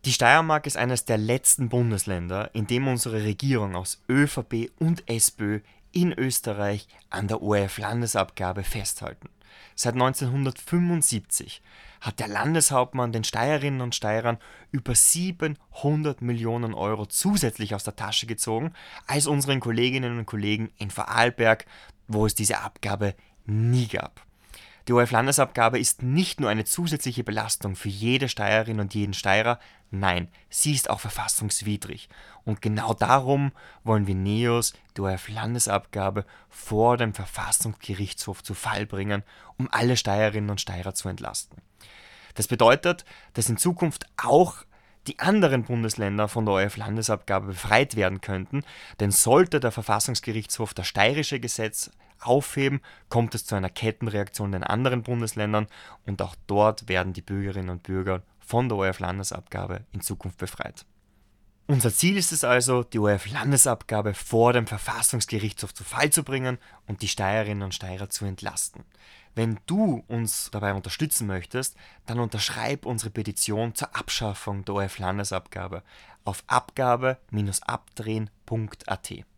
Die Steiermark ist eines der letzten Bundesländer, in dem unsere Regierung aus ÖVP und SPÖ in Österreich an der ORF-Landesabgabe festhalten. Seit 1975 hat der Landeshauptmann den Steirerinnen und Steirern über 700 Millionen Euro zusätzlich aus der Tasche gezogen, als unseren Kolleginnen und Kollegen in Vorarlberg, wo es diese Abgabe nie gab. Die ORF-Landesabgabe ist nicht nur eine zusätzliche Belastung für jede Steirerin und jeden Steirer, nein, sie ist auch verfassungswidrig. Und genau darum wollen wir NEOS die ORF-Landesabgabe vor dem Verfassungsgerichtshof zu Fall bringen, um alle Steirerinnen und Steirer zu entlasten. Das bedeutet, dass in Zukunft auch die anderen Bundesländer von der ORF-Landesabgabe befreit werden könnten, denn sollte der Verfassungsgerichtshof das steirische Gesetz aufheben, kommt es zu einer Kettenreaktion in den anderen Bundesländern und auch dort werden die Bürgerinnen und Bürger von der ORF-Landesabgabe in Zukunft befreit. Unser Ziel ist es also, die ORF-Landesabgabe vor dem Verfassungsgerichtshof zu Fall zu bringen und die Steirerinnen und Steirer zu entlasten. Wenn du uns dabei unterstützen möchtest, dann unterschreib unsere Petition zur Abschaffung der ORF-Landesabgabe auf abgabe-abdrehen.at.